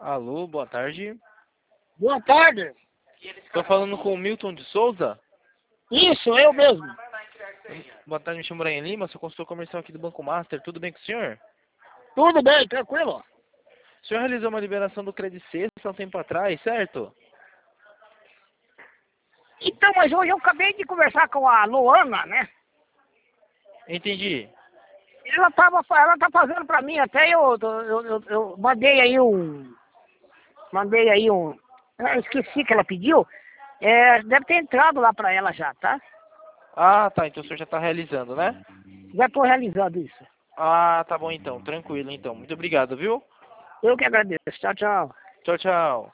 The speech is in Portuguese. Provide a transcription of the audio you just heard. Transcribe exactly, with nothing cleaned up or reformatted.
Alô, boa tarde. Boa tarde. Estou falando com o Milton de Souza. Isso, eu mesmo. Boa tarde, me chamo Brian Lima, sou consultor comercial aqui do Banco Master. Tudo bem com o senhor? Tudo bem, tranquilo. O senhor realizou uma liberação do Credit Sexta há um tempo atrás, certo? Então, mas hoje eu acabei de conversar com a Luana, né? Entendi. Ela tava, ela tá fazendo pra mim até, eu, eu, eu, eu mandei aí um, mandei aí um, eu esqueci que ela pediu, é, deve ter entrado lá pra ela já, tá? Ah, tá, então o senhor já está realizando, né? Já tô realizando isso. Ah, tá bom então, tranquilo então. Muito obrigado, viu? Eu que agradeço. Tchau, tchau. Tchau, tchau.